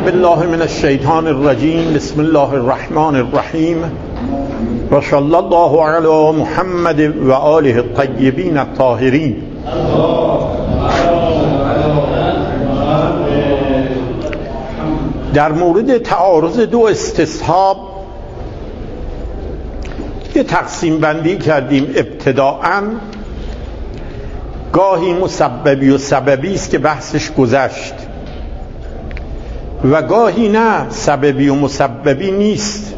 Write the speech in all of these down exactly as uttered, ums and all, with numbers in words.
بالله من الشیطان الرجیم. بسم الله الرحمن الرحیم و صلی الله علی محمد و آله الطیبین الطاهرین. در مورد تعارض دو استصحاب یه تقسیم بندی کردیم. ابتداءً گاهی مسببی و سببی است که بحثش گذشت و گاهی نه، سببی و مسببی نیست،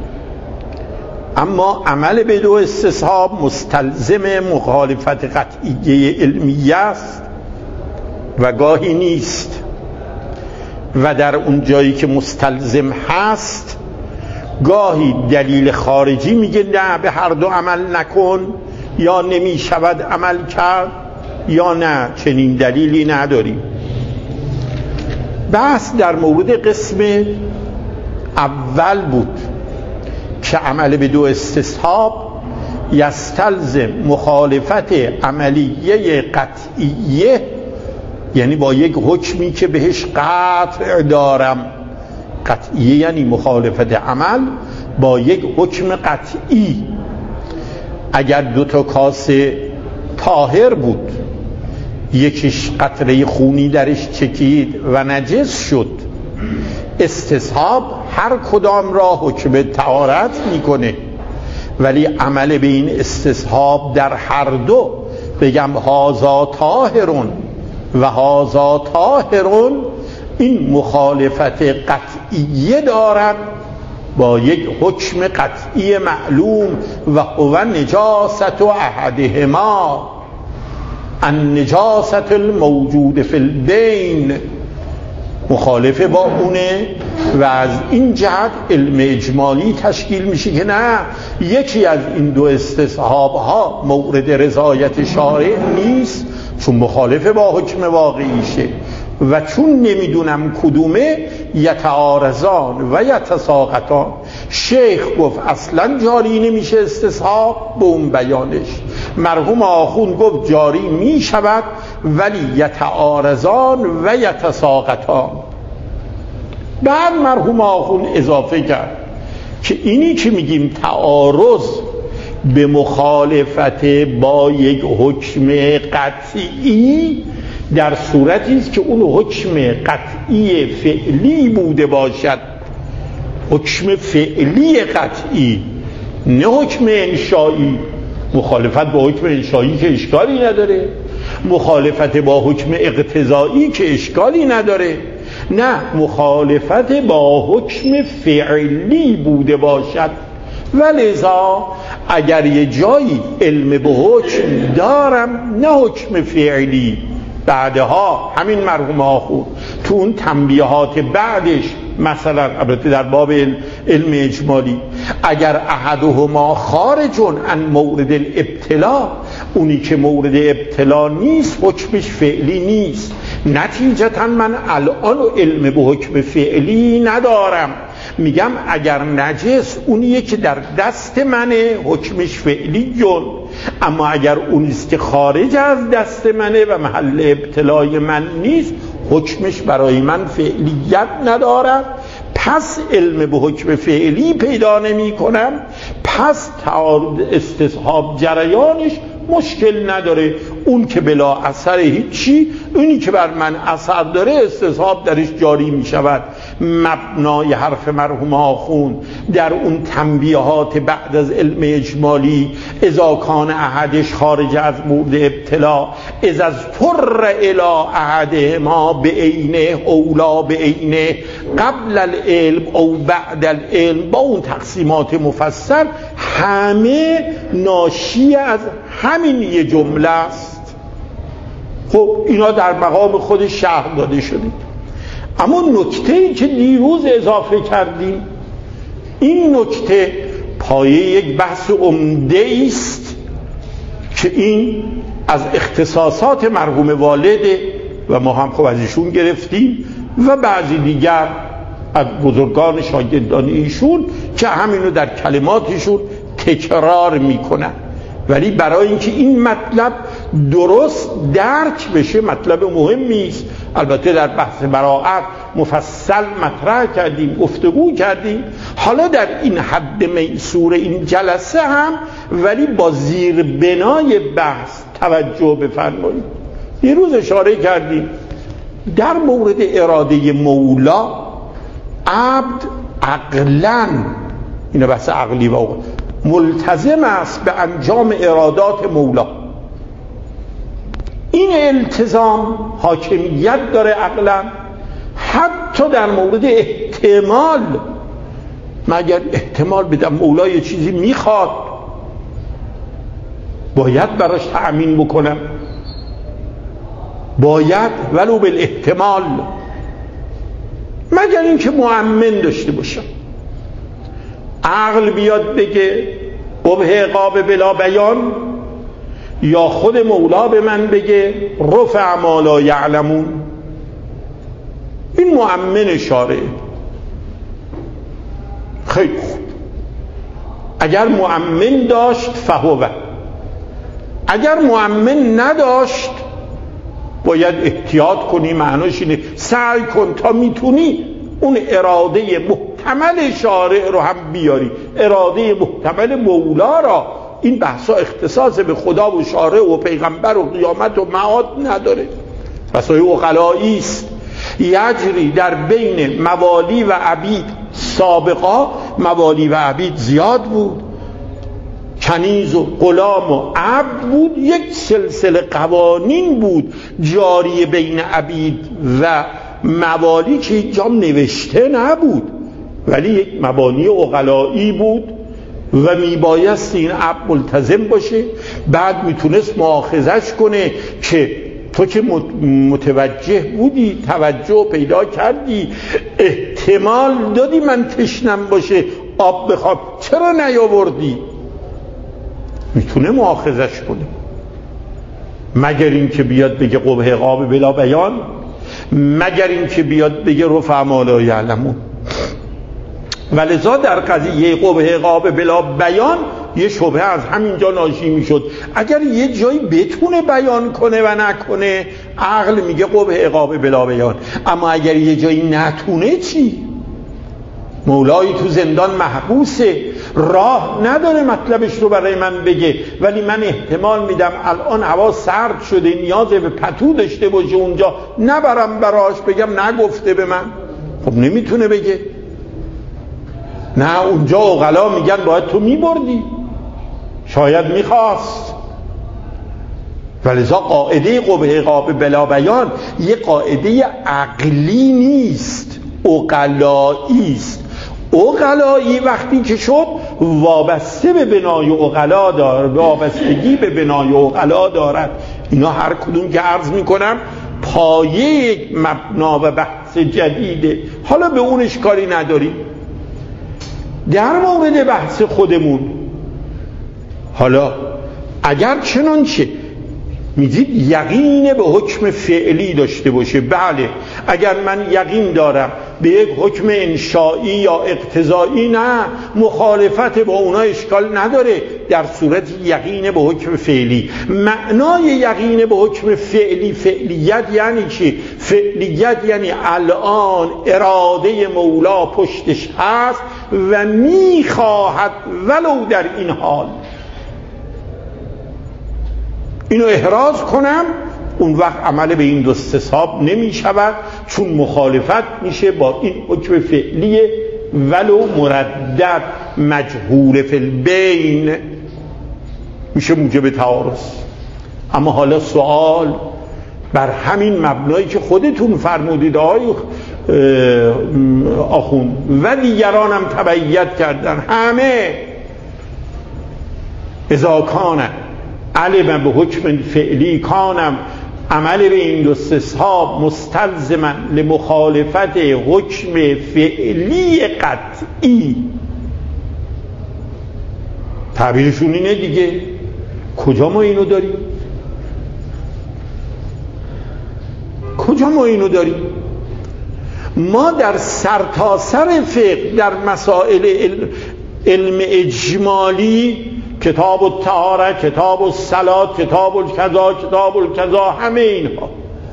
اما عمل به دو استصحاب مستلزم مخالفت قطعیه علمیه است و گاهی نیست، و در اون جایی که مستلزم هست گاهی دلیل خارجی میگه نه به هر دو عمل نکن، یا نمی شود عمل کرد، یا نه چنین دلیلی نداریم. بحث در مورد قسم اول بود که عمل به دو استصحاب یستلزم مخالفت عملیه قطعیه، یعنی با یک حکمی که بهش قطع دارم. قطعیه یعنی مخالفت عمل با یک حکم قطعی. اگر دو تا کاسه طاهر بود، یکیش قطره خونی درش چکید و نجس شد، استصحاب هر کدام را حکم طهارت میکنه، ولی عمل به این استصحاب در هر دو بگم هازا طاهرون و هازا طاهرون، این مخالفت قطعیه دارد با یک حکم قطعی معلوم و هو نجاست و احدهما النجاست الموجود فی البین، مخالفه با اونه. و از این جهت علم اجمالی تشکیل میشه که نه، یکی از این دو استصحاب ها مورد رضایت شارع نیست چون مخالفه با حکم واقعیشه، و چون نمیدونم کدومه یتعارضان و یتساقطان. شیخ گفت اصلا جاری نمیشه استصحاب به اون بیانش، مرحوم آخوند گفت جاری میشود ولی یتعارضان و یتساقطان. بعد مرحوم آخوند اضافه کرد که اینی که میگیم تعارض به مخالفت با یک حکم قطعی، در صورتی است که اون حکم قطعی فعلی بوده باشد، حکم فعلی قطعی، نه حکم انشایی. مخالفت با حکم انشایی که اشکالی نداره، مخالفت با حکم اقتضایی که اشکالی نداره، نه، مخالفت با حکم فعلی بوده باشد. ولذا اگر یه جایی علم به حکم دارم نه حکم فعلی، بعدها همین مرحوم آخوند تو اون تنبیهات بعدش، مثلا البته در باب علم اجمالی، اگر احدهما خارجون عن مورد الابتلا، اونی که مورد ابتلا نیست حکمش فعلی نیست. نتیجتا من الان علم به حکم فعلی ندارم، میگم اگر نجس اونیه که در دست منه حکمش فعلی جون، اما اگر اونیست که خارج از دست منه و محل ابتلای من نیست حکمش برای من فعلیت ندارد، پس علم به حکم فعلی پیدا نمی کنم، پس تعارض استصحاب جریانش مشکل نداره. اون که بلا اثر هیچی، اونی که بر من اثر داره استصحاب درش جاری می شود. مبنای حرف مرحوم آخوند در اون تنبیهات بعد از علم اجمالی، اذا کان احدش خارج از مورد ابتلا از از فر الی احدهما به عینه اولا به عینه قبل العلم او بعد العلم، با اون تقسیمات مفصل، همه ناشی از همین یه جمله است. خب اینا در مقام خود شرح داده شده، اما نکته‌ای که دیروز اضافه کردیم، این نکته پایه یک بحث عمده است که این از اختصاصات مرحوم والده و ما هم خب از ایشون گرفتیم و بعضی دیگر از بزرگان شاگردان ایشون که همینو در کلماتشون تکرار میکنن، ولی برای اینکه این مطلب درست درک بشه مطلب مهمی است. البته در بحث براءت مفصل مطرح کردیم، گفتگو کردیم. حالا در این حد میسور این جلسه هم ولی با زیر بنای بحث توجه بفرمایید. دیروز اشاره کردیم در مورد اراده مولا عبد عقلاً، این بحث عقلی و ملتزم است به انجام ارادات مولا. این التزام حاکمیت داره عقلاً، حتی در مورد احتمال. مگر احتمال بدم مولا یه چیزی میخواد باید براش تأمین بکنم، باید ولو بالاحتمال، مگر اینکه مؤمن داشته باشم. عقل بیاد بگه قبح عقاب بلا بیان، یا خود مولا به من بگه رفع ما لا یعلمون. این مؤمن شارع. خیلی خوب، اگر مؤمن داشت فهوه، اگر مؤمن نداشت باید احتیاط کنی. معناش اینه سعی کن تا میتونی اون اراده محتمل شارع رو هم بیاری، اراده محتمل مولا را. این بحثا اختصاص به خدا و شارع و پیغمبر و قیامت و معاد نداره، بحثای عقلایی است. یجری در بین موالی و عبید، سابقا موالی و عبید زیاد بود، کنیز و غلام و عبد بود، یک سلسله قوانین بود جاری بین عبید و موالی که هیچ جام نوشته نبود، ولی یک مبانی عقلایی بود و میبایست این عبد ملتزم باشه. بعد میتونست مؤاخذش کنه که تو که متوجه بودی، توجه پیدا کردی، احتمال دادی من تشنم باشه آب بخوام، چرا نیاوردی؟ میتونه مؤاخذش کنه، مگر این که بیاد بگه قبح عقاب بلا بیان، مگر این که بیاد بگه رفع ما لا یعلمون. ولذا در قضیه قبح عقاب بلا بیان یه شبهه از همینجا ناشی میشد. اگر یه جایی بتونه بیان کنه و نکنه، عقل میگه قبح عقاب بلا بیان، اما اگر یه جایی نتونه چی؟ مولایی تو زندان محبوسه، راه نداره مطلبش رو برای من بگه، ولی من احتمال میدم الان هوا سرد شده، نیاز به پتو داشته باشه اونجا، نبرم براش بگم نگفته به من. خب نمیتونه بگه. نه، اونجا عقلا میگن باید تو میبردی، شاید میخواست. ولذا قاعده قبح عقاب بلا بیان یه قاعده عقلی نیست، عقلایی است. عقلایی وقتی که شد وابسته به بنای عقلا دارد، وابستگی به بنای عقلا دارد. اینا هر کدوم که عرض میکنم پایه یک مبنا و بحث جدیده، حالا به اونش کاری نداریم. در مورد بحث خودمون، حالا اگر چنانچه میدید یقین به حکم فعلی داشته باشه، بله، اگر من یقین دارم به یک حکم انشائی یا اقتضایی، نه، مخالفت با اونا اشکال نداره. در صورت یقین به حکم فعلی، معنای یقین به حکم فعلی، فعلیت یعنی چی؟ فعلیت یعنی الان اراده مولا پشتش هست و میخواهد ولو در این حال اینو احراز کنم، اون وقت عمل به این دو استصحاب نمی شود، چون مخالفت میشه با این حکم فعلی ولو مردد مجهول فی البین، میشه موجب تعارض. اما حالا سوال بر همین مبنایی که خودتون فرمودید آقای آخوند و دیگرانم تبعیت کردن، همه اذا کان علم به حکم فعلی کانم عمل به این دو استصحاب مستلزما لمخالفت حکم فعلی قطعی. تعبیرشون اینه دیگه. کجا ما اینو داریم؟ کجا ما اینو داریم؟ ما در سرتاسر فقه، در مسائل علم اجمالی کتاب الطهاره، کتاب الصلات، کتاب الکذا، کتاب الکذا، همه اینها.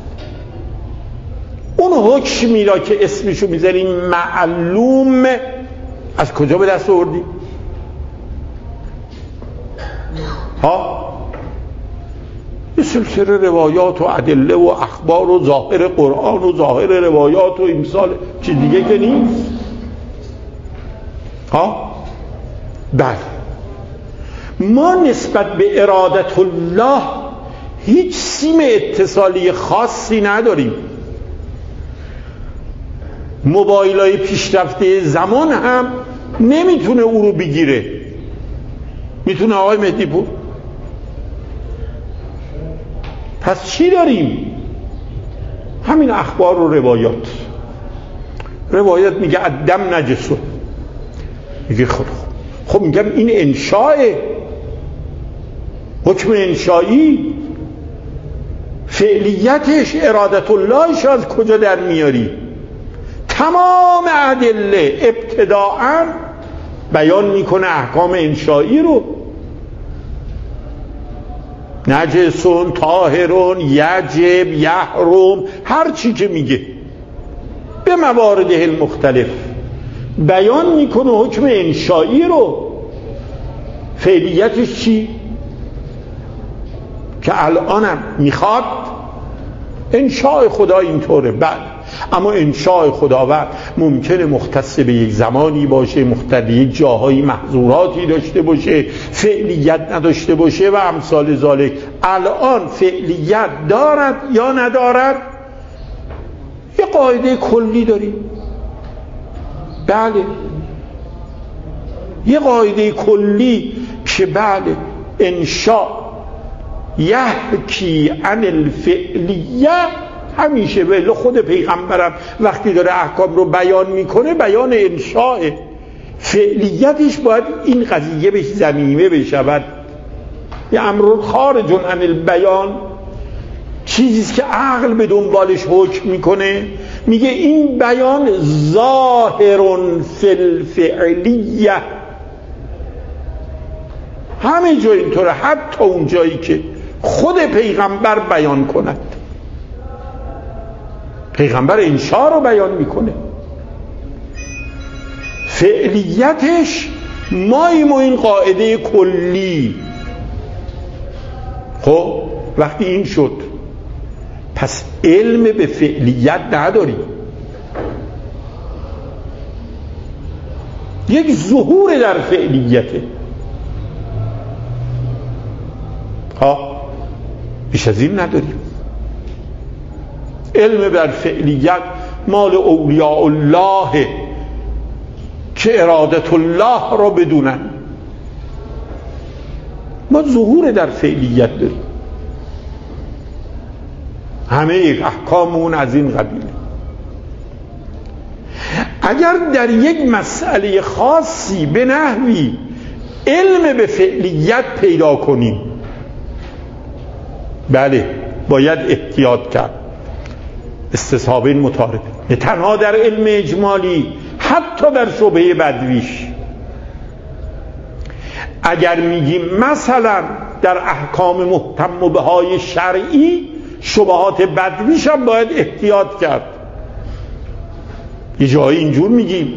اون حکمی را که اسمشو میذاریم معلوم، از کجا به دست آوردیم؟ ها؟ یه سلسله روایات و ادله و اخبار و ظاهر قرآن و ظاهر روایات و امثال، چیز دیگه که نیست. ها؟ بله، ما نسبت به ارادت الله هیچ سیم اتصالی خاصی نداریم. موبایل‌های پیشرفته زمان هم نمیتونه او رو بگیره. میتونه آقای مهدی پور؟ پس چی داریم؟ همین اخبار و روایات. روایت میگه الدم نجسه، میگه خب خب میگم این انشاء، حکم انشایی، فعلیتش ارادت اللهش از کجا در میاری؟ تمام ادله ابتداءً بیان میکنه احکام انشایی رو. نجسون، طاهرون، یجب، یحرم، هر چی که میگه به موارده المختلف بیان میکنه حکم انشایی رو. فعلیتش چی؟ که الانم میخواد انشاء خدا اینطوره. بعد اما انشاء خداوند ممکنه مختص به یک زمانی باشه، مختص یک جاهایی محظوراتی داشته باشه، فعلیت نداشته باشه و امثال ذالک. الان فعلیت دارد یا ندارد؟ یه قاعده کلی داریم. بله، یه قاعده کلی که بله انشاء یحکی عن الفعلیه، همیشه به خود پیغمبرم وقتی داره احکام رو بیان میکنه بیان انشاء، فعلیتش باید این قضیه بهش ضمیمه بشود. یه امر خارج عن البیان، چیزیست که عقل به دنبالش حکم میکنه، میگه این بیان ظاهر فی الفعلیه. همه جا اینطوره، حتی اون جایی که خود پیغمبر بیان کند. پیغمبر انشاء رو بیان میکنه، فعلیتش ماییم و این قاعده کلی. خب وقتی این شد پس علم به فعلیت نداری، یک ظهور در فعلیته. ها بیش از این نداریم. علم بر فعلیت مال اولیاء الله که ارادت الله را بدونن. ما ظهور در فعلیت داریم، همه یک احکامون از این قبیله. اگر در یک مسئله خاصی به نحوی علم به فعلیت پیدا کنیم، بله باید احتیاط کرد. استصحابین متعارضه، نه تنها در علم اجمالی، حتی در شبهه بدویش. اگر میگیم مثلا در احکام محتم بهای شرعی شبهات بدویش هم باید احتیاط کرد. یه جایی اینجور میگیم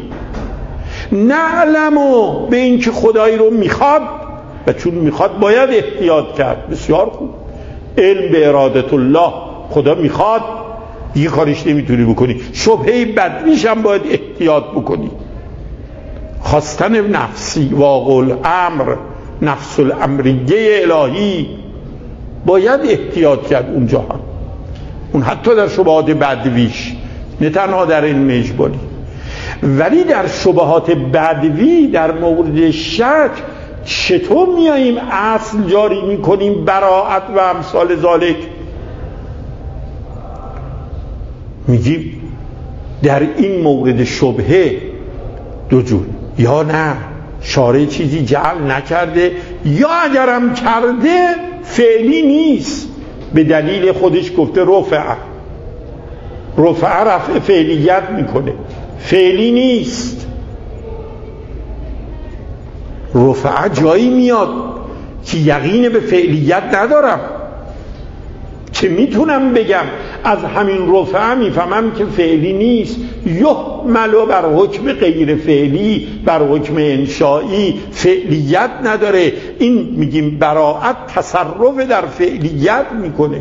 نعلمو به این که خدایی رو میخواد و چون میخواد باید احتیاط کرد. بسیار خوب، علم به ارادت الله، خدا میخواد دیگه کارش نمیتونی بکنی. شبهه بدویش هم باید احتیاط بکنی. خواستن نفسی، واقع الامر، نفس الامریه الهی، باید احتیاط کرد اونجا هم. اون حتی در شبهات بدویش، نه تنها در علم اجمالی. ولی در شبهات بدوی در مورد شک چطور میاییم اصل جاری میکنیم، براءت و امثال ذالک؟ میگیم در این مورد شبهه دو جور، یا نه شارع چیزی جعل نکرده، یا اگرم کرده فعلی نیست، به دلیل خودش گفته رفع رفع رفع فعلیت میکنه، فعلی نیست. رفع جایی میاد که یقین به فعلیت ندارم، که میتونم بگم از همین رفعه میفهمم که فعلی نیست، یحمل بر حکم غیر فعلی، بر حکم انشایی، فعلیت نداره. این میگیم براءت تصرف در فعلیت میکنه.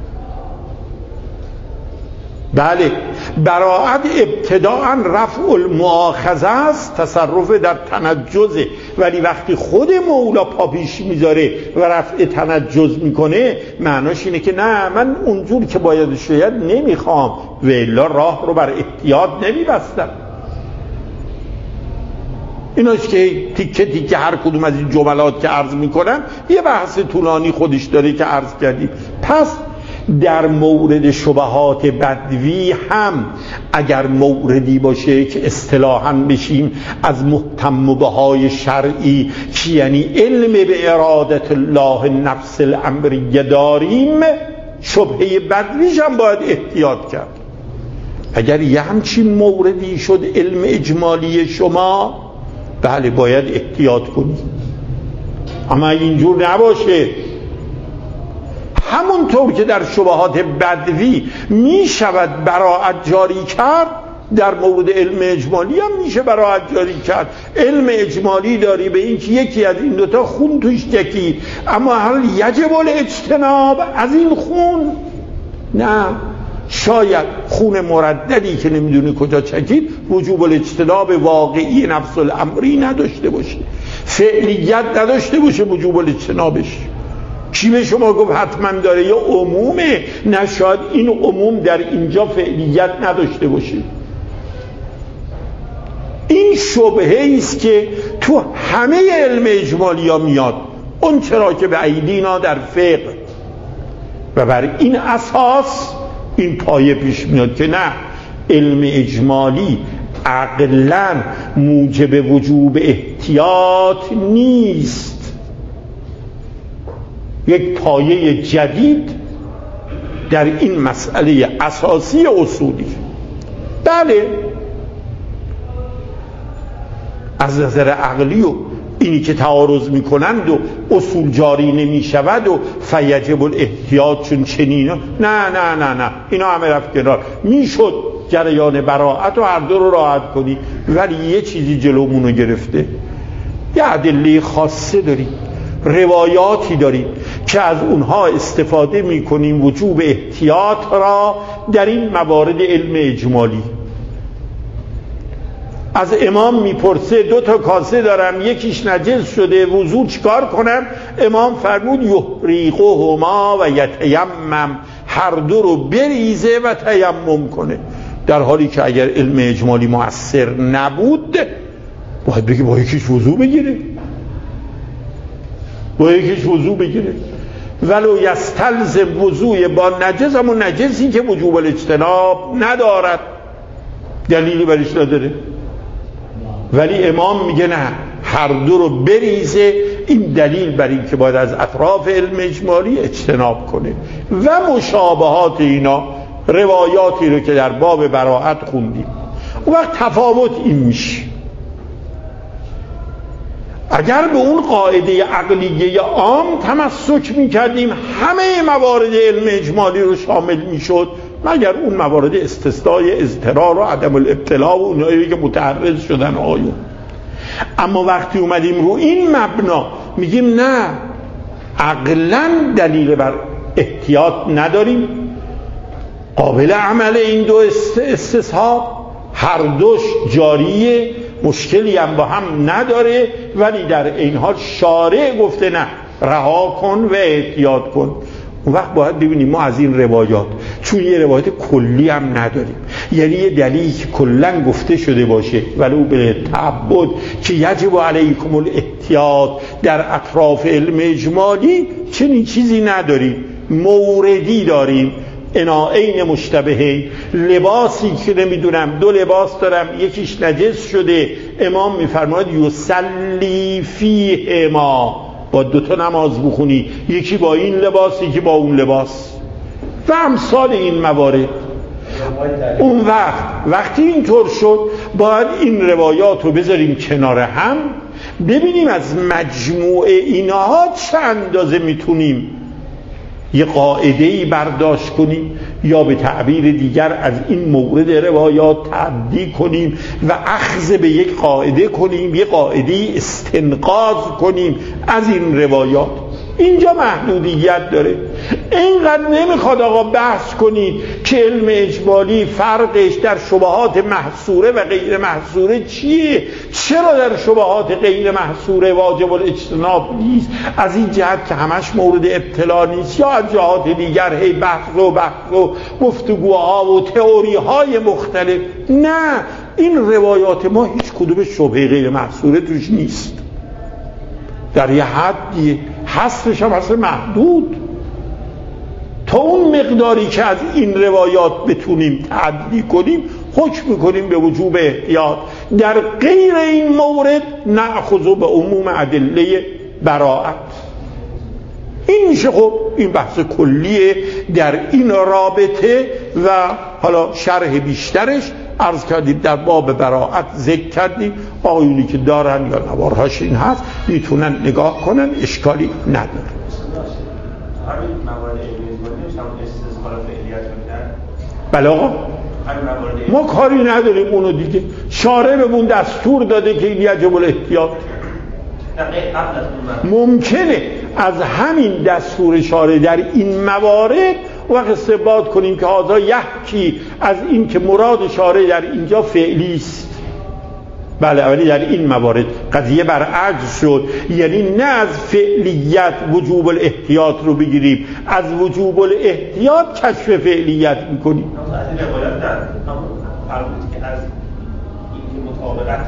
بله، براءت ابتداء رفع المؤاخذه است، تصرف در تنجزه، ولی وقتی خود مولا پا پیش میذاره و رفع تنجز میکنه، معناش اینه که نه، من اونجور که باید شاید نمیخوام و الا راه رو بر احتیاط نمیبستم. ایناست که تیکه تیکه هر کدوم از این جملات که عرض میکنم یه بحث طولانی خودش داره که عرض کردیم. پس در مورد شبهات بدوی هم اگر موردی باشه که اصطلاحاً بشیم از محتم بهای شرعی که یعنی علم به ارادت الله نفس الامریه داریم، شبهه بدویش هم باید احتیاط کرد. اگر یه همچین موردی شد علم اجمالی شما، بله باید احتیاط کنید. اما اینجور نباشه همونطور که در شبهات بدوی می شود براءت جاری کرد، در مورد علم اجمالی هم میشه براءت جاری کرد. علم اجمالی داری به این که یکی از این دوتا خون توش چکید، اما هل یجب الاجتناب از این خون؟ نه، شاید خون مرددی که نمیدونی کجا چکید وجوب الاجتناب واقعی نفس الامری نداشته باشه، فعلیت نداشته باشه وجوب الاجتنابش. کی به شما گفت حتما داره؟ یا عمومه؟ نه، شاید این عموم در اینجا فعلیت نداشته باشه. این شبهه است که تو همه علم اجمالی ها میاد، اون چرا که به ایدینا در فقه، و بر این اساس این پایه پیش میاد که نه، علم اجمالی عقلاً موجب وجوب احتیاط نیست. یک پایه جدید در این مسئله اساسی اصولی. بله، از نظر عقلی و اینی که تعارض میکنند و اصول جاری نمیشود و فیجب الاحتیاط چون چنین، نه نه نه نه اینا همه رفت کنار. میشد جریان براءت و هر دو رو راحت کنی، ولی یه چیزی جلومونو گرفته. یه ادله خاصه داریم، روایاتی داریم که از اونها استفاده میکنیم وجوب احتیاط را در این موارد علم اجمالی. از امام میپرسه دو تا کاسه دارم، یکیش نجس شده، وضو چیکار کنم؟ امام فرمود یحریقهما و یتیمم، هر دو رو بریزه و تیمم کنه. در حالی که اگر علم اجمالی مؤثر نبود باید بگه با یکیش وضو بگیره، با یکیش وضو بگیره. ولو یستلزم وضوء با نجس، همون نجسی که وجوب الاجتناب ندارد، دلیلی برش نداره، ولی امام میگه نه، هر دو رو بریزه. این دلیل بر این که باید از اطراف علم اجمالی اجتناب کنه. و مشابهات اینا روایاتی رو که در باب براءت خوندیم. اون وقت تفاوت این میشه، اگر به اون قاعده عقلیه عام تمسک میکردیم همه موارد علم اجمالی رو شامل میشد، مگر اون موارد استثنای اضطرار و عدم الابتلا و اونایی که متعرض شدن آیون. اما وقتی اومدیم رو این مبنا میگیم نه، عقلاً دلیل بر احتیاط نداریم، قابل عمل این دو استصحاب، هر دوش جاریه، مشکلی هم با هم نداره، ولی در این حال شارع گفته نه، رها کن و احتیاط کن. اون وقت باید ببینیم ما از این روایات، چون یه روایت کلی هم نداریم، یعنی یه دلیلی که کلن گفته شده باشه ولو به تعبد که یجب علیکم الاحتیاط در اطراف علم اجمالی، چنین چیزی نداریم. موردی داریم، اناعین مشتبهین، لباسی که نمیدونم دو لباس دارم یکیش نجس شده، امام میفرماید یصلی فیهما، با دوتا نماز بخونی، یکی با این لباس یکی با اون لباس و امثال این موارد. اون وقت وقتی اینطور شد باید این روایات رو بذاریم کنار هم ببینیم از مجموع اینها چه اندازه میتونیم یه قاعده‌ای برداشت کنیم یا به تعبیر دیگر از این مورد روایات تعدی کنیم و اخذ به یک قاعده کنیم، یه قاعده استنقاض کنیم از این روایات. اینجا محدودیت داره. اینقدر نمیخواد آقا بحث کنید که علم اجمالی فرقش در شبهات محصوره و غیر محصوره چیه، چرا در شبهات غیر محصوره واجب الاجتناب نیست، از این جهت که همش مورد ابتلا نیست، یا از جهات دیگر هی بحث و بحث و گفتگوها و تئوری های مختلف. نه، این روایات ما هیچ کدوم شبهه غیر محصوره توش نیست، در یه حدی حصرش هم اصلا محدود تا اون مقداری که از این روایات بتونیم تعدی کنیم حکم کنیم به وجوب احتیاط. در غیر این مورد نأخذ به عموم ادله براءت. این میشه خب این بحث کلیه در این رابطه و حالا شرح بیشترش عرض کردیم در باب براءت ذکر کردیم. آقایونی که دارن یا نوارهاش این هست میتونن نگاه کنن، اشکالی نداره. همین موارد علمی هم استثمار فعلیت میکنن. بله آقا، ما کاری نداریم اونو دیگه. شارع بهمون دستور داده که یجب الاحتیاط. ممکنه از همین دستور شارع در این موارد وقت استنباط کنیم که هذا یحکی از این که مراد شارع در اینجا فعلی است. بله، ولی در این موارد قضیه برعکس شد، یعنی نه از فعلیت وجوب الاحتیاط رو بگیریم، از وجوب الاحتیاط کشف فعلیت میکنیم. از این روایت در همون فرمود که از این مطابقت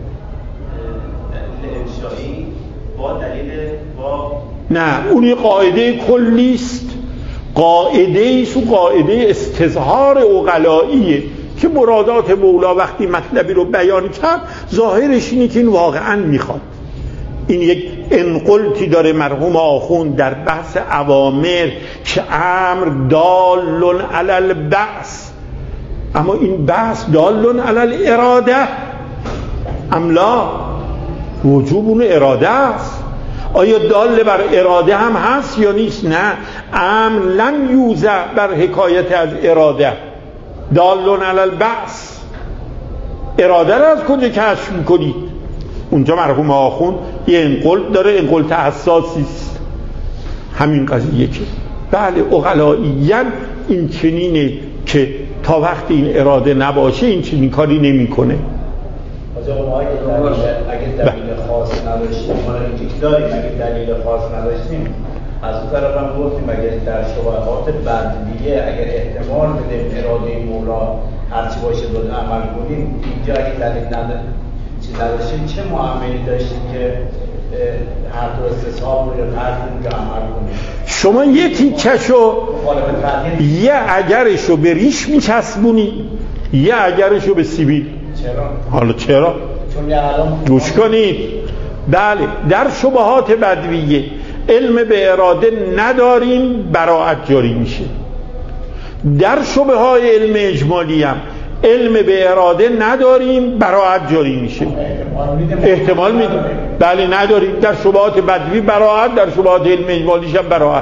دلیل انشایی با دلیل با نه، اون قاعده کلی است، قاعده است و قاعده استظهار عقلاییه که مرادات مولا وقتی مطلبی رو بیان کرد ظاهرش اینه که این واقعا میخواد. این یک انقلتی داره مرحوم آخوند در بحث اوامر که امر دال علی البعث، اما این بحث دال علی الاراده املا، وجوب اون اراده است. آیا دال بر اراده هم هست یا نیست؟ نه، امر لم یوزع بر حکایت از اراده، دال علی البعث. اراده را از کجا کشف میکنید؟ اونجا مرحوم آخوند یه انقلت داره، انقلت حساسی است. همین قضیه که بله عقلائیاً این چنینه که تا وقتی این اراده نباشه این چنین کاری نمیکنه. ما اگه دلیل, دلیل خاص نداشتیم، ما اینجا داریم، اگه دلیل خاص نداشتیم از اون طرف هم گفتیم اگر در شبهات بدیهیه اگر احتمال بدیم اراده مولا هرچی باشه داد عمل کنیم، اینجا اگه دلیل نداشتیم چه معاملی داشتیم که هر دو استصحاب رو یا ترکیم که عمل کنیم؟ شما یه تیکشو یه اگرشو به ریش میچسبونی، یه اگرشو به سیبیل. چرا؟ حالا چرا؟ چون یه الان گوش کنید. بله، در شبهات بدویه علم به اراده نداریم براءت جاری میشه. در شبه های علم اجمالی هم علم به اراده نداریم براءت جاری میشه. احتمال میدیم. بله نداریم. در شبهات بدوی براءت، در شبهات علم اجمالیش هم براءت.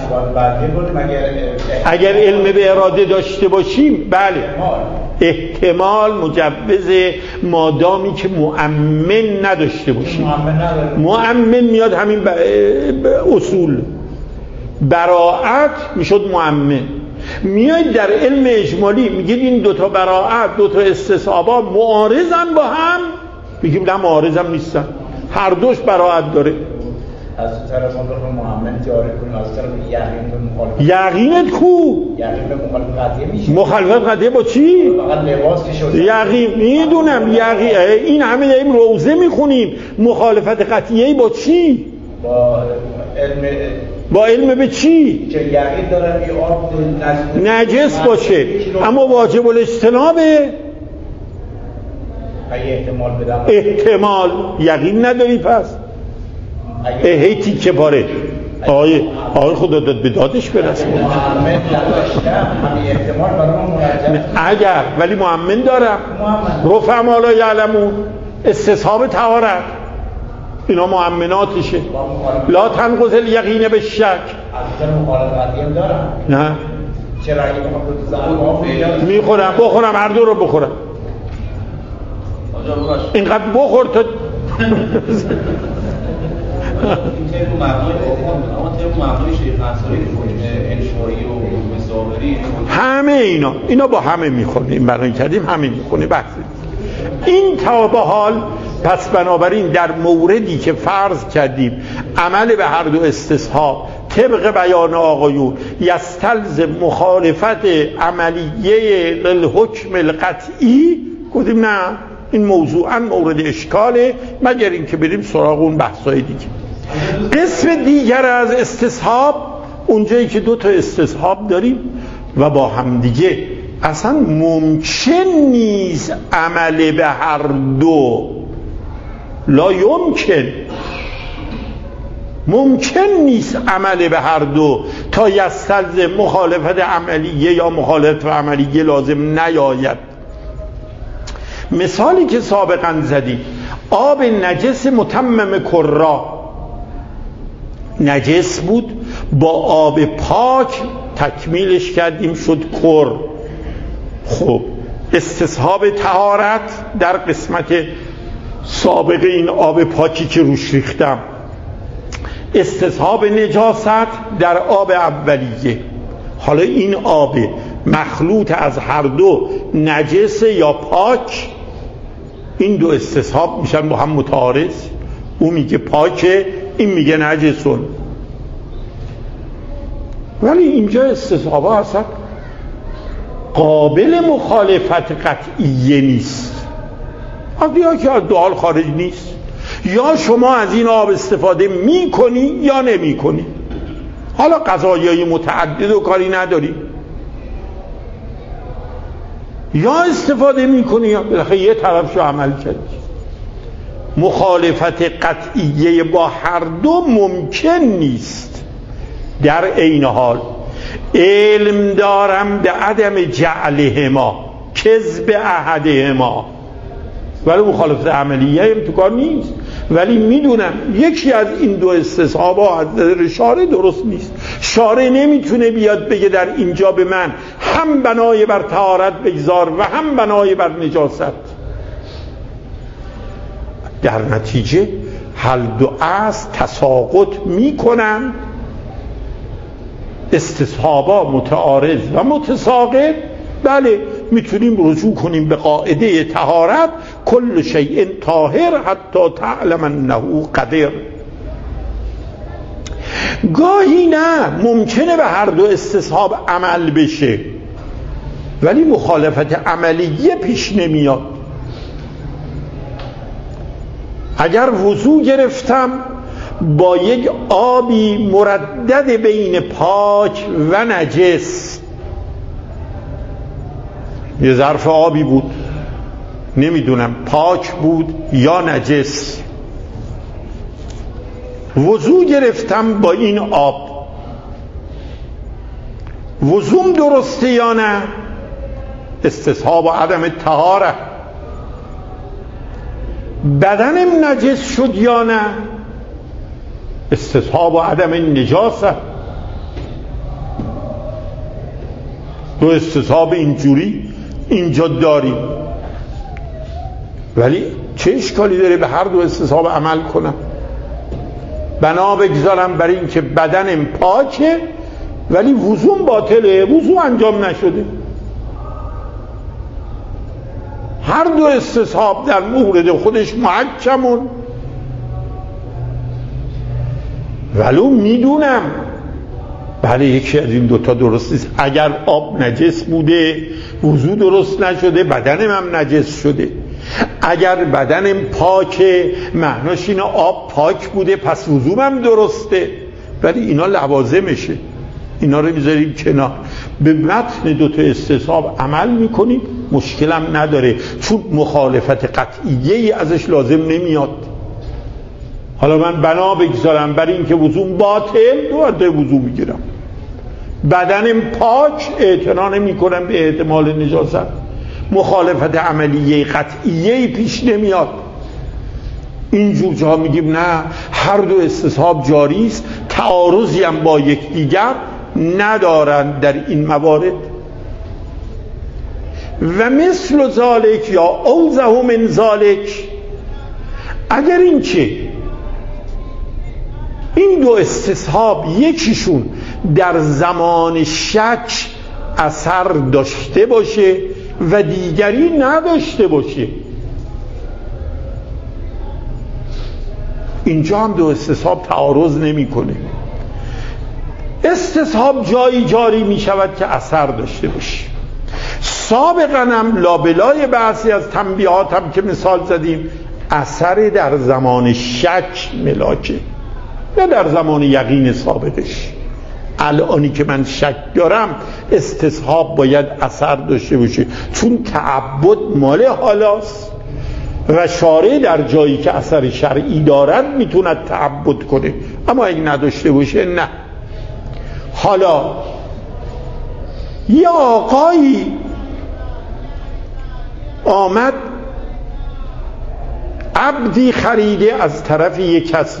اگر علم به اراده داشته باشیم بله احتمال مجوز، مادامی که مؤمن نداشته باشیم. مؤمن میاد همین اصول براءت میشد مؤمن. میاید در علم اجمالی میگید این دوتا براءت دوتا استصحابا معارضن با هم، میگیم نه معارضم نیستن، هر دوش براءت داره. از طرف اون رو مؤمن جاری کنیم، از طرف یقین به مخالفت. یقینت کو؟ یقین به مخالفت قطعی میشه. مخالفت قطعی با چی؟ فقط لباس که شده. یقین میدونم، یقین این همه داریم روزه میخونیم. مخالفت قطعی با چی؟ با علم. با علم به چی؟ که یقین دارن که آب نجس باشه اما واجب الاجتنابه. اگه احتمال بدم احتمال یقین نداری پس هی تیکه پاره. آقای آقای خدا داد به دادش برسه. مؤمن نداشتم همین احتمال برام مرجح. اگر ولی مؤمن دارم رفع ما لا یعلمون، استصحاب طهارت. اینا مؤمناتشه. لا تنقض الیقین به شک. از مخالفتی هم دارم. نه چرا اگه بخوام تو میخورم بخورم هر دو رو بخورم. اینقدر بخور تا همه اینا اینا با همه میخونه. این برای کردیم همه میخونه. بحث این تا به حال. پس بنابراین در موردی که فرض کردیم عمل به هر دو استصحاب طبق بیان آقایون یستلزم مخالفت عملیه الحکم القطعی، گفتیم نه این موضوعا مورد اشکاله، مگر اینکه بریم سراغ اون بحثای دیگه. قسم دیگر از استصحاب اونجایی که دو تا استصحاب داریم و با هم دیگه اصلا ممکن نیست عمل به هر دو، لا یمکن، ممکن نیست عمل به هر دو تا یستلزم مخالفت عملیه یا مخالفت عملیه لازم نیاید. مثالی که سابقا زدیم آب نجس متمم کرا، نجس بود با آب پاک تکمیلش کردیم شد کر. خب استصحاب طهارت در قسمت سابقه این آب پاکی که روش ریختم، استصحاب نجاست در آب اولیه. حالا این آب مخلوط از هر دو نجس یا پاک، این دو استصحاب میشن با هم متعارض. او میگه پاکه، این میگه نجسون. ولی اینجا استصحاب ها اصلا قابل مخالفت قطعیه نیست. یا که از دو حال خارج نیست، یا شما از این آب استفاده میکنی یا نمیکنی. حالا قضایای متعدد و کاری نداری، یا استفاده میکنی یا بالاخره یه طرفشو عمل کردی. مخالفت قطعیه با هر دو ممکن نیست. در عین حال علم دارم به عدم جعلهما کذب احدهما، ولی مخالفت عملیه هم تو کار نیست. ولی میدونم یکی از این دو استصحاب ها از نظر شارع درست نیست. شارع نمیتونه بیاد بگه در اینجا به من هم بنای بر طهارت بگذار و هم بنای بر نجاست. در نتیجه هر دو از تساقط میکنن. استصحابا متعارض و متساقط. بله میتونیم رجوع کنیم به قاعده طهارت کل شیء طاهر حتی تعلم انه قدر. گاهی نه، ممکنه به هر دو استصحاب عمل بشه ولی مخالفت عملیه پیش نمیاد. اگر وضو گرفتم با یک آبی مردد بین پاک و نجس، یه ظرف آبی بود نمیدونم پاک بود یا نجس، وضو گرفتم با این آب، وضوم درسته یا نه؟ استصحاب و عدم طهاره. بدنم نجس شد یا نه؟ استصحاب و عدم نجاسه. دو استصحاب اینجوری اینجا داریم، ولی چه اشکالی داره به هر دو استصحاب عمل کنم؟ بنا بگذارم برای اینکه بدنم پاکه ولی وضوم باطله، وضو انجام نشده. هر دو استصحاب در مورد خودش محکمون، ولو میدونم بله یکی از این دوتا درست نیست. اگر آب نجس بوده وضو درست نشده، بدنم هم نجس شده. اگر بدنم پاکه معناش اینه آب پاک بوده پس وضوم هم درسته. ولی اینا لوازمشه، اینا رو میذاریم کنار. به متن دوتا استصحاب عمل میکنیم، مشکلم نداره چون مخالفت قطعیه ازش لازم نمیاد. حالا من بنا بگذارم برای اینکه وضوم باطل، دو عده وضو میگیرم، بدنم پاک، اعتنا نمیکنم به احتمال نجاست. مخالفت عملیه قطعیه پیش نمیاد. اینجور جا میگیم نه، هر دو استصحاب جاری است، تعارضی هم با یکدیگر ندارند در این موارد. و مثل ذالک یا اوضح من ذالک، اگر این که این دو استصحاب یکیشون در زمان شک اثر داشته باشه و دیگری نداشته باشه، اینجا هم دو استصحاب تعارض نمیکنه. استصحاب جایی جاری می شود که اثر داشته باشه. سابقا هم لابلای بعضی از تنبیهات هم که مثال زدیم اثر در زمان شک ملاکه، نه در زمان یقین ثابتش. الانی که من شک دارم استصحاب باید اثر داشته باشه، چون تعبد مال حالاست و شارع در جایی که اثر شرعی دارد میتوند تعبد کنه، اما اگه نداشته باشه نه. حالا یه آقایی آمد عبدی خریده از طرف یک کسی،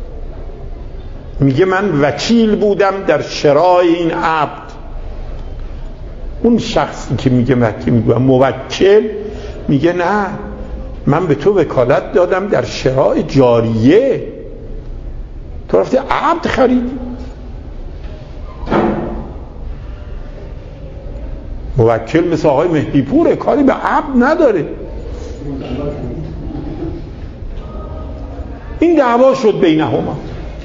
میگه من وکیل بودم در شرای این عبد. اون شخصی که میگه وکیل میگه موکل میگه نه، من به تو وکالت دادم در شرای جاریه، تو رفتی عبد خریدی. موکل مثل آقای مهدی پوره، کاری به عبد نداره. این دعوا شد بینهما.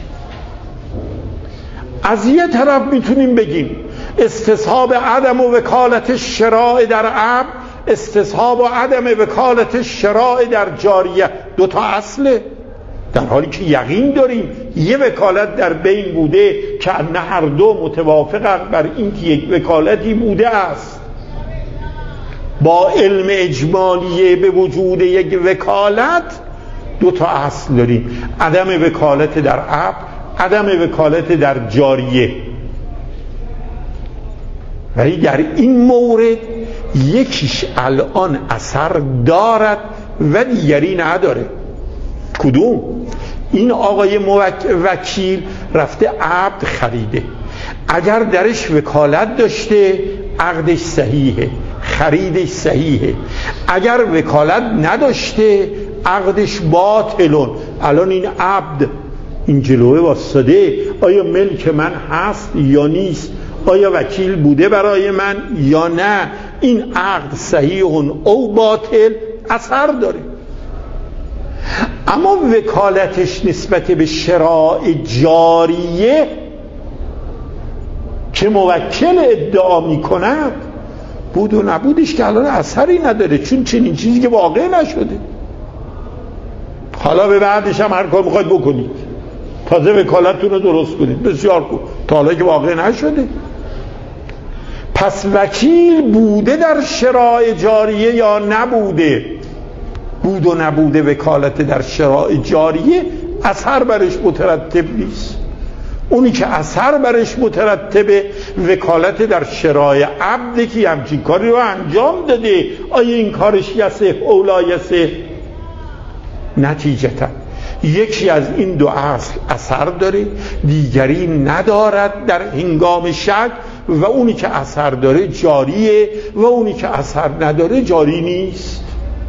از یه طرف میتونیم بگیم استصحاب عدم و وکالت شراع در عبد، استصحاب و عدم وکالت شراع در جاریه، دو تا اصله، در حالی که یقین داریم یه وکالت در بین بوده که نه هر دو متوافقند بر این که یک وکالتی بوده است. با علم اجمالیه به وجود یک وکالت دو تا اصل داریم، عدم وکالت در عبد، عدم وکالت در جاریه. ولی در این مورد یکیش الان اثر دارد و دیگری نداره. کدوم؟ این آقای وکیل رفته عبد خریده، اگر درش وکالت داشته عقدش صحیحه، خریدش صحیحه. اگر وکالت نداشته عقدش باطلون. الان این عبد این جلوه واسطه، آیا ملک من هست یا نیست؟ آیا وکیل بوده برای من یا نه؟ این عقد صحیح او باطل اثر داره. اما وکالتش نسبت به شراع جاریه که موکل ادعا می کند بود و نبودش که الان اثری نداره، چون چنین چیزی که واقع نشده. حالا به بعدش هم هر کار میخواید بکنید، تازه وکالتتون رو درست کنید، بسیار خوب، تا حالا که واقع نشده. پس وکیل بوده در شراع جاریه یا نبوده؟ بود و نبوده وکالت در شراع جاریه اثر برش مترتب نیست. اونی که اثر برش مترتبه وکالت در شراع عبده که همچین کاری رو انجام داده. آیا این کارش یسه اولا یسه؟ نتیجتا یکی از این دو اصل اثر داره، دیگری ندارد در هنگام شک، و اونی که اثر داره جاریه و اونی که اثر نداره جاری نیست.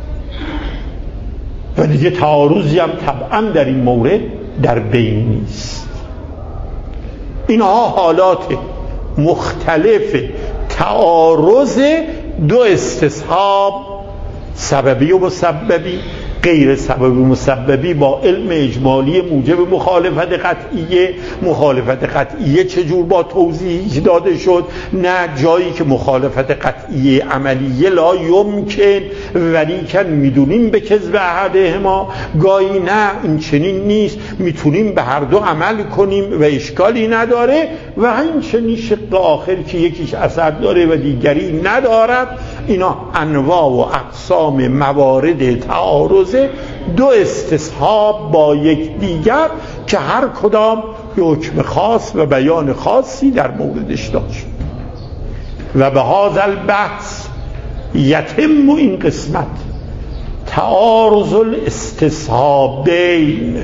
و دیگه تعارضی هم طبعا در این مورد در بین نیست. اینها حالات مختلف تعارض دو استصحاب، سببی و مسببی، غیر سببی و مسببی با علم اجمالی موجب مخالفت قطعیه. مخالفت قطعیه چجور با توضیح داده شد؟ نه جایی که مخالفت قطعیه عملیه لا یمکن، ولی کن میدونیم به کذب احدهما، گاهی نه این چنین نیست، میتونیم به هر دو عمل کنیم و اشکالی نداره. و این چنین شق آخر که یکیش اثر داره و دیگری ندارد. اینا انواع و اقسام موارد تعارض دو استصحاب با یک دیگر که هر کدام یک حکم خاص و بیان خاصی در موردش داشت. و به هذا البحث یتم این قسمت تعارض الاستصحابین.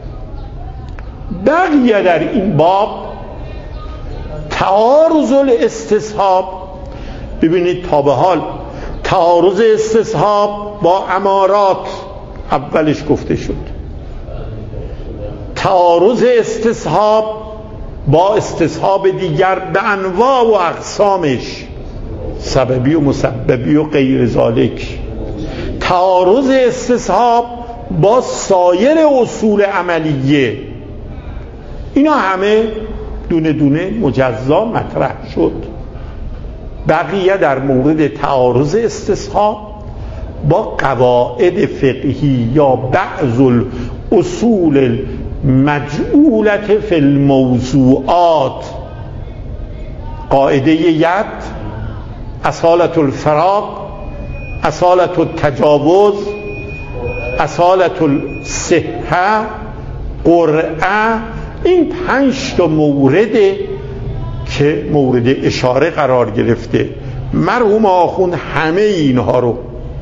بقیه در این باب تعارض الاستصحاب، ببینید تا به حال تعارض استصحاب با امارات اولش گفته شد، تعارض استصحاب با استصحاب دیگر به انواع و اقسامش، سببی و مسببی و غیر ذالک، تعارض استصحاب با سایر اصول عملیه، اینا همه دونه دونه مجزا مطرح شد. بقیه در مورد تعارض استصحاب با قواعد فقهی یا بعض الاصول المجعولت فی الموضوعات، قاعده ید، اصالت الفراق، اصالت التجاوز، اصالت الصحه، قرعه، این پنج تا مورده که مورد اشاره قرار گرفته. مرحوم آخوند همه اینها رو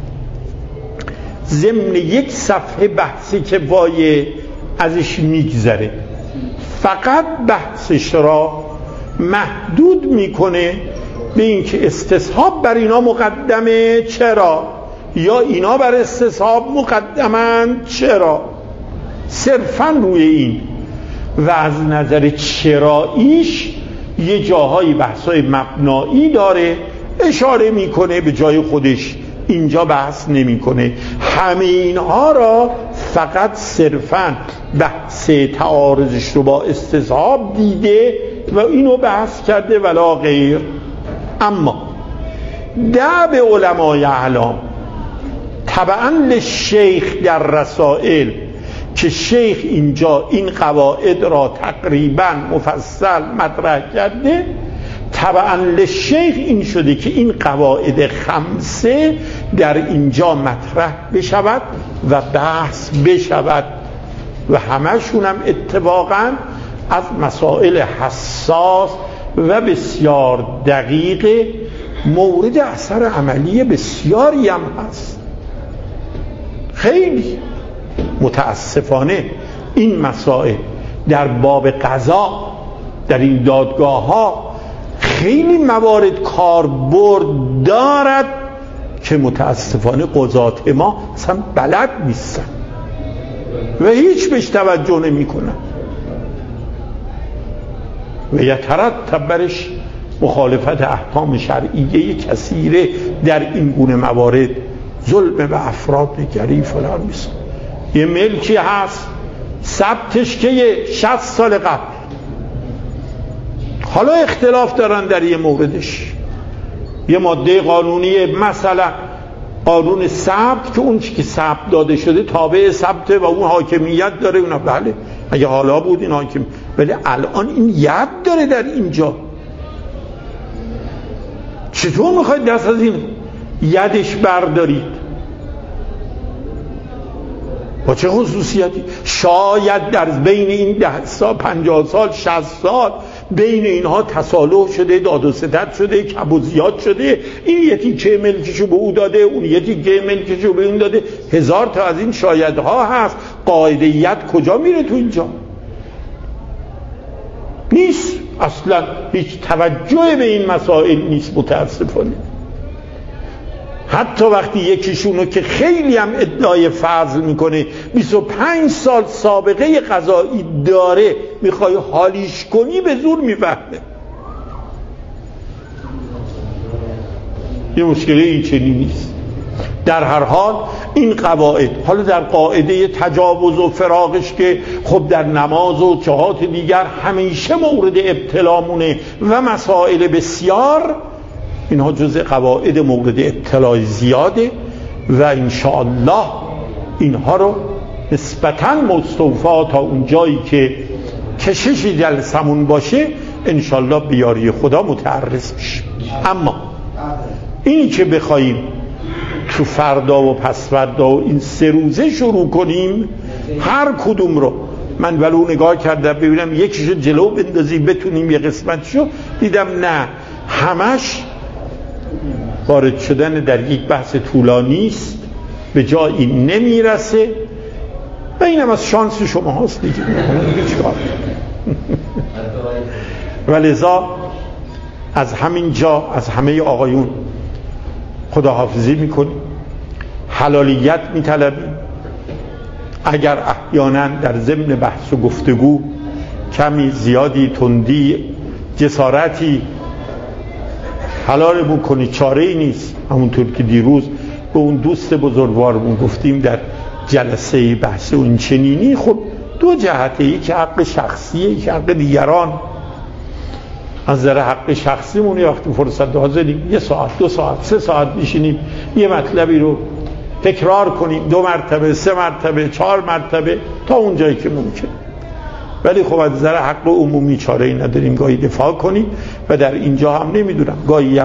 ضمن یک صفحه بحثی که وایه ازش میگذره، فقط بحثش را محدود میکنه به اینکه استصحاب بر اینا مقدمه چرا، یا اینا بر استصحاب مقدمن چرا، صرفا روی این. و از نظر چراییش یه جاهای بحثای مبنایی داره، اشاره میکنه به جای خودش، اینجا بحث نمیکنه. همه اینها را فقط صرفا بحث تعارضش رو با استصحاب دیده و اینو بحث کرده ولا غیر. اما دعب علمای اعلام طبعا لشیخ در رسائل که شیخ اینجا این قواعد را تقریبا مفصل مطرح کرده، طبعا لشیخ این شده که این قواعد خمسه در اینجا مطرح بشود و بحث بشود و همشون هم اتفاقا از مسائل حساس و بسیار دقیق مورد اثر عملی بسیاری هم هست. خیلی متاسفانه این مسائل در باب قضا در این دادگاه ها خیلی موارد کاربرد دارد که متاسفانه قضات ما اصلا بلد نیستن و هیچ بهش توجه نمی کنن و یترتب برش مخالفت احکام شرعیه کثیره در این گونه موارد، ظلم به افراد نگری فلان میسن. یه ملکی هست ثبتش که یه شصت سال قبل، حالا اختلاف دارن در یه موردش، یه ماده قانونی مثلا قانون ثبت که اون چی که ثبت داده شده تابع ثبته و اون حاکمیت داره، اونا بله اگه حالا بود این حاکم، ولی الان این ید داره در اینجا. چطور میخواید دست از این یدش بردارید؟ با چه خصوصیتی؟ شاید در بین این ده سال، پنجاه سال، شصت سال بین اینها تصالح شده، داد و ستد شده، کب و زیاد شده، این یکی که ملکشو به او داده، اون یکی که ملکشو به این داده، هزار تا از این شایدها هست. قاعده ید کجا میره تو اینجا؟ نیست، اصلا هیچ توجه به این مسائل نیست متاسفانه. حتی وقتی یکیشونو که خیلی هم ادعای فضل میکنه بیست و پنج سال سابقه قضایی داره میخوای حالیش کنی به زور میفهمه. یه مشکلی این چنین نیست. در هر حال این قواعد، حالا در قاعده تجاوز و فراقش که خب در نماز و جهات دیگر همیشه مورد ابتلامونه و مسائل بسیار، اینها جزء قواعد مورد ابتلا زیاده و انشاءالله اینها رو نسبتاً مستوفا تا اون جایی که کشش جلسمون باشه انشاءالله بیاری خدا متعرض بشه. اما این که بخوایم تو فردا و پس فردا و این سه روزه شروع کنیم هر کدوم رو، من ولو نگاه کردم ببینم یکیشو جلو بندازیم بتونیم یه قسمتشو، دیدم نه، همش وارد شدن در یک بحث طولانی است به جایی نمیرسه و اینم از شانس شما هاست دیگه. ولذا از همین جا از همه آقایون خداحافظی میکنیم، حلالیت میطلبیم. اگر احیانا در ضمن بحث و گفتگو کمی زیادی تندی جسارتی حلالمون کنی، چاره ای نیست. همونطور که دیروز به اون دوست بزرگوارمون گفتیم در جلسه بحث و این چنینی، خب دو جهته، یک حق شخصیه، یک حق دیگران. از نظر حق شخصیمون وقتی فرصت حاضریم یه ساعت دو ساعت سه ساعت میشینیم یه مطلبی رو تکرار کنیم، دو مرتبه سه مرتبه چهار مرتبه تا اون جایی که ممکن. ولی خب از نظر حق عمومی چاره ای نداریم گاهی دفاع کنیم و در اینجا هم نمیدونم گاهی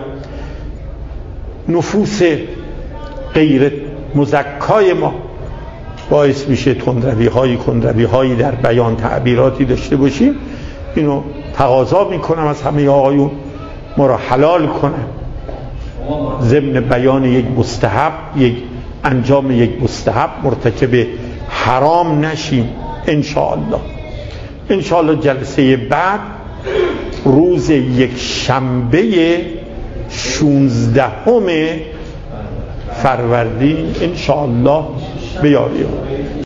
نفوس غیر مزکای ما باعث میشه تندروی های کندروی هایی در بیان تعبیراتی داشته باشیم. اینو تقاضا میکنم از همه آقایون ما را حلال کنن، ضمن بیان یک مستحب، یک انجام یک مستحب مرتکب حرام نشیم. انشاءالله انشاءالله جلسه بعد روز یک شنبه شونزدهم فروردین انشاءالله بیاریم.